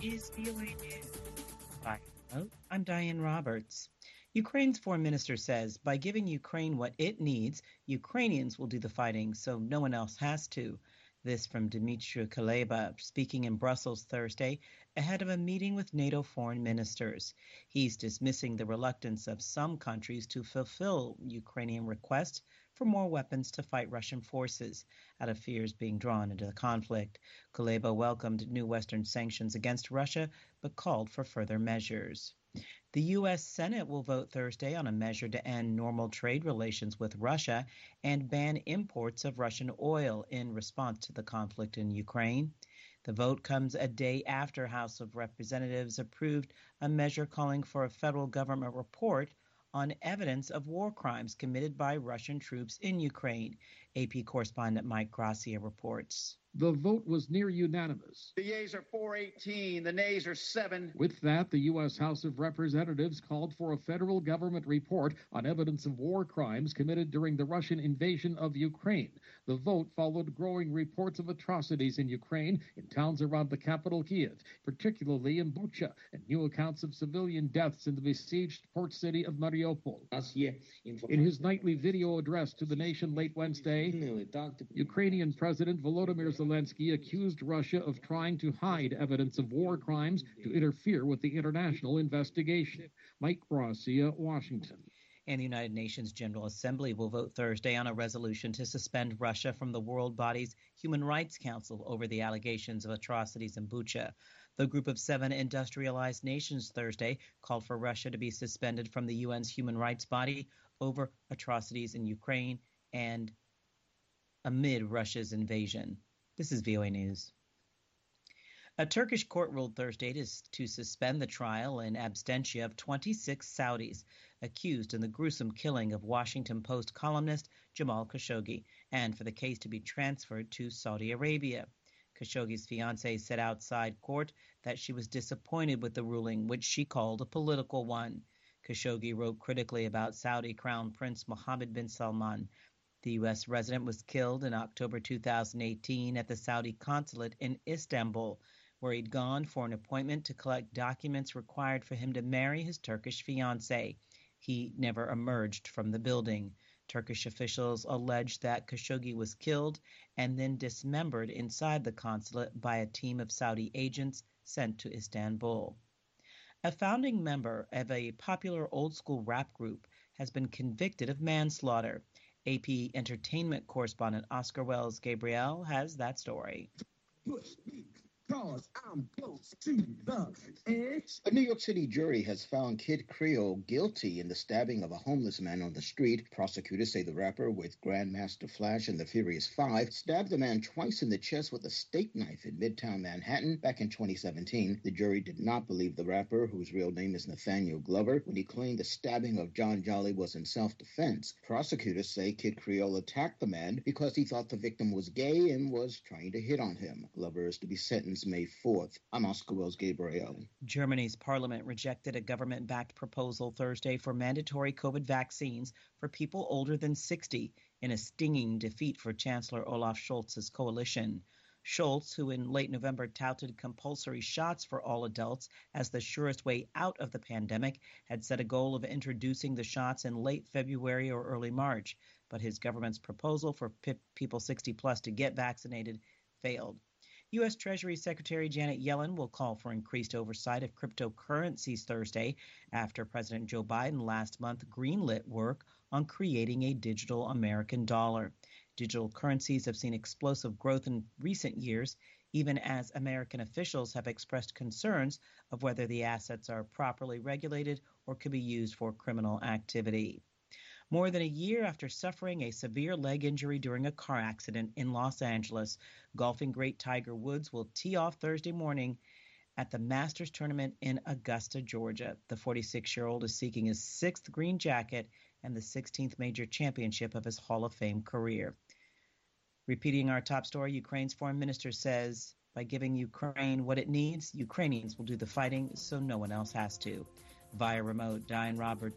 is VOA News. Hi, I'm Diane Roberts. Ukraine's foreign minister says by giving Ukraine what it needs, Ukrainians will do the fighting so no one else has to. This from Dmytro Kuleba, speaking in Brussels Thursday ahead of a meeting with NATO foreign ministers. He's dismissing the reluctance of some countries to fulfill Ukrainian requests for more weapons to fight Russian forces out of fears being drawn into the conflict. Kuleba welcomed new Western sanctions against Russia, but called for further measures. The U.S. Senate will vote Thursday on a measure to end normal trade relations with Russia and ban imports of Russian oil in response to the conflict in Ukraine. The vote comes a day after House of Representatives approved a measure calling for a federal government report on evidence of war crimes committed by Russian troops in Ukraine. AP correspondent Mike Gracia reports. The vote was near unanimous. The yeas are 418, the nays are 7. With that, the U.S. House of Representatives called for a federal government report on evidence of war crimes committed during the Russian invasion of Ukraine. The vote followed growing reports of atrocities in Ukraine in towns around the capital Kyiv, particularly in Bucha, and new accounts of civilian deaths in the besieged port city of Mariupol. In his nightly video address to the nation late Wednesday, Ukrainian President Volodymyr Zelensky accused Russia of trying to hide evidence of war crimes to interfere with the international investigation. Mike Gracia, Washington. And the United Nations General Assembly will vote Thursday on a resolution to suspend Russia from the world body's Human Rights Council over the allegations of atrocities in Bucha. The group of 7 industrialized nations Thursday called for Russia to be suspended from the UN's human rights body over atrocities in Ukraine and amid Russia's invasion. This is VOA News. A Turkish court ruled Thursday to suspend the trial in absentia of 26 Saudis accused in the gruesome killing of Washington Post columnist Jamal Khashoggi, and for the case to be transferred to Saudi Arabia. Khashoggi's fiancée said outside court that she was disappointed with the ruling, which she called a political one. Khashoggi wrote critically about Saudi Crown Prince Mohammed bin Salman. The U.S. resident was killed in October 2018 at the Saudi consulate in Istanbul, where he'd gone for an appointment to collect documents required for him to marry his Turkish fiancée. He never emerged from the building. Turkish officials alleged that Khashoggi was killed and then dismembered inside the consulate by a team of Saudi agents sent to Istanbul. A founding member of a popular old-school rap group has been convicted of manslaughter. AP entertainment correspondent Oscar Wells Gabriel has that story. I'm close to the edge. A New York City jury has found Kid Creole guilty in the stabbing of a homeless man on the street. Prosecutors say the rapper with Grandmaster Flash and the Furious Five stabbed the man twice in the chest with a steak knife in Midtown Manhattan back in 2017. The jury did not believe the rapper, whose real name is Nathaniel Glover, when he claimed the stabbing of John Jolly was in self-defense. Prosecutors say Kid Creole attacked the man because he thought the victim was gay and was trying to hit on him. Glover is to be sentenced May 4th. I'm Oscar Wells Gabriel. Germany's parliament rejected a government-backed proposal Thursday for mandatory COVID vaccines for people older than 60 in a stinging defeat for Chancellor Olaf Scholz's coalition. Scholz, who in late November touted compulsory shots for all adults as the surest way out of the pandemic, had set a goal of introducing the shots in late February or early March. But his government's proposal for people 60 plus to get vaccinated failed. U.S. Treasury Secretary Janet Yellen will call for increased oversight of cryptocurrencies Thursday after President Joe Biden last month greenlit work on creating a digital American dollar. Digital currencies have seen explosive growth in recent years, even as American officials have expressed concerns of whether the assets are properly regulated or could be used for criminal activity. More than a year after suffering a severe leg injury during a car accident in Los Angeles, golfing great Tiger Woods will tee off Thursday morning at the Masters tournament in Augusta, Georgia. The 46-year-old is seeking his 6th green jacket and the 16th major championship of his Hall of Fame career. Repeating our top story, Ukraine's foreign minister says by giving Ukraine what it needs, Ukrainians will do the fighting so no one else has to. Via remote, Diane Roberts.